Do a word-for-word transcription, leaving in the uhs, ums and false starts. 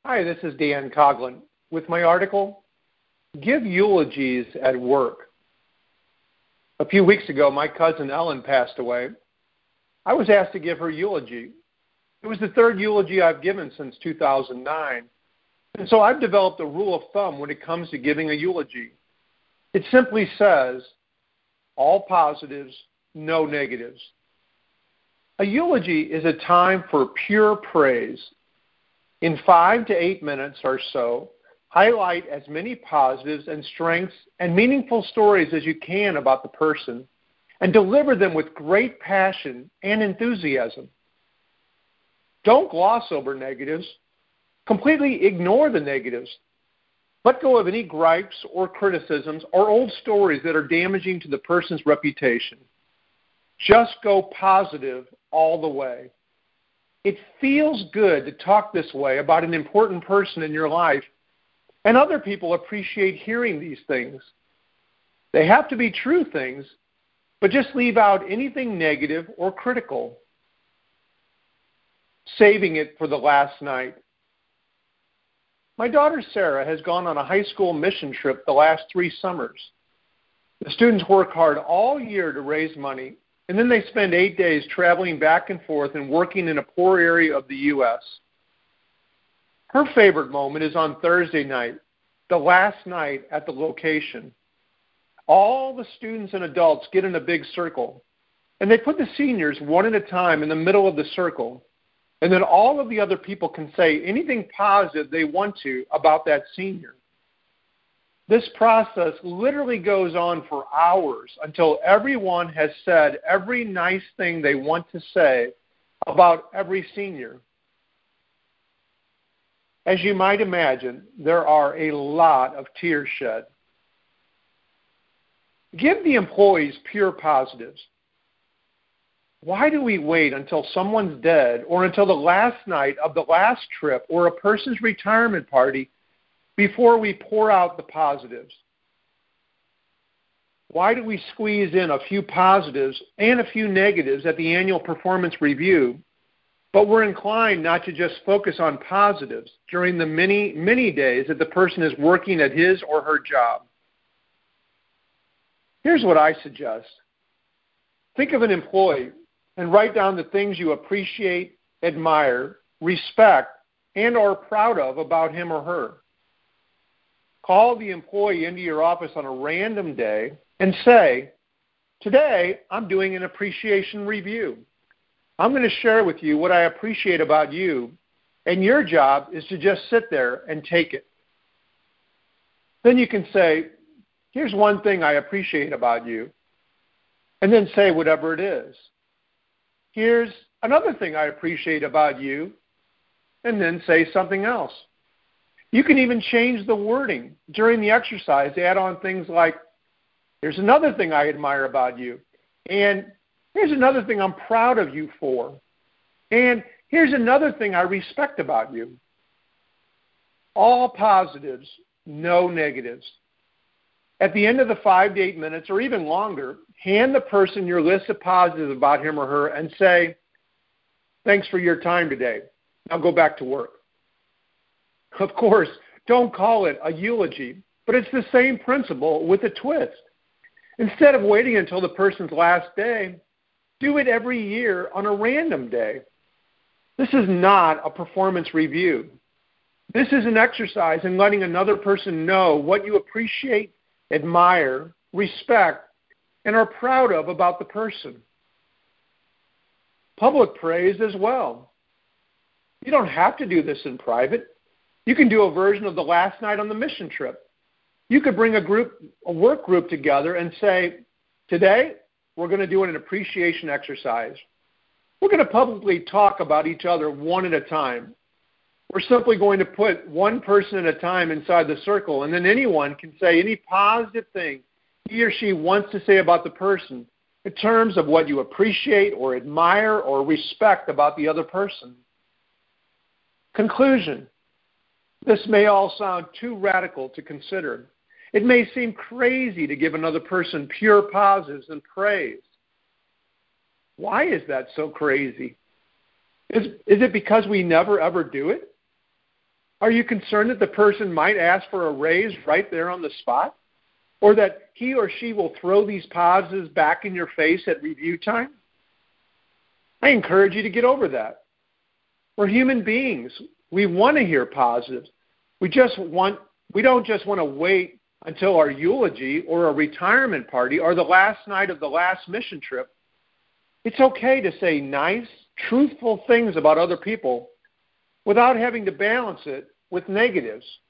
Hi, this is Dan Coughlin with my article, Give Eulogies at Work. A few weeks ago, my cousin Ellen passed away. I was asked to give her eulogy. It was the third eulogy I've given since two thousand nine. And so I've developed a rule of thumb when it comes to giving a eulogy. It simply says, all positives, no negatives. A eulogy is a time for pure praise. In five to eight minutes or so, highlight as many positives and strengths and meaningful stories as you can about the person and deliver them with great passion and enthusiasm. Don't gloss over negatives. Completely ignore the negatives. Let go of any gripes or criticisms or old stories that are damaging to the person's reputation. Just go positive all the way. It feels good to talk this way about an important person in your life, and other people appreciate hearing these things. They have to be true things, but just leave out anything negative or critical. Saving it for the last night. My daughter Sarah has gone on a high school mission trip the last three summers. The students work hard all year to raise money, and then they spend eight days traveling back and forth and working in a poor area of the U S Her favorite moment is on Thursday night, the last night at the location. All the students and adults get in a big circle, and they put the seniors one at a time in the middle of the circle, and then all of the other people can say anything positive they want to about that senior. This process literally goes on for hours until everyone has said every nice thing they want to say about every senior. As you might imagine, there are a lot of tears shed. Give the employees pure positives. Why do we wait until someone's dead or until the last night of the last trip or a person's retirement party before we pour out the positives? Why do we squeeze in a few positives and a few negatives at the annual performance review, but we're inclined not to just focus on positives during the many, many days that the person is working at his or her job? Here's what I suggest. Think of an employee and write down the things you appreciate, admire, respect, and are proud of about him or her. Call the employee into your office on a random day and say, today I'm doing an appreciation review. I'm going to share with you what I appreciate about you, and your job is to just sit there and take it. Then you can say, here's one thing I appreciate about you, and then say whatever it is. Here's another thing I appreciate about you, and then say something else. You can even change the wording during the exercise to add on things like, here's another thing I admire about you, and here's another thing I'm proud of you for, and here's another thing I respect about you. All positives, no negatives. At the end of the five to eight minutes, or even longer, hand the person your list of positives about him or her and say, thanks for your time today. Now go back to work. Of course, don't call it a eulogy, but it's the same principle with a twist. Instead of waiting until the person's last day, do it every year on a random day. This is not a performance review. This is an exercise in letting another person know what you appreciate, admire, respect, and are proud of about the person. Public praise as well. You don't have to do this in private. You can do a version of the last night on the mission trip. You could bring a group, a work group together and say, today we're going to do an appreciation exercise. We're going to publicly talk about each other one at a time. We're simply going to put one person at a time inside the circle, and then anyone can say any positive thing he or she wants to say about the person in terms of what you appreciate or admire or respect about the other person. Conclusion. This may all sound too radical to consider. It may seem crazy to give another person pure positives and praise. Why is that so crazy? Is, is it because we never ever do it? Are you concerned that the person might ask for a raise right there on the spot? Or that he or she will throw these positives back in your face at review time? I encourage you to get over that. We're human beings. We want to hear positives. We just want, we don't just want to wait until our eulogy or a retirement party or the last night of the last mission trip. It's okay to say nice, truthful things about other people without having to balance it with negatives.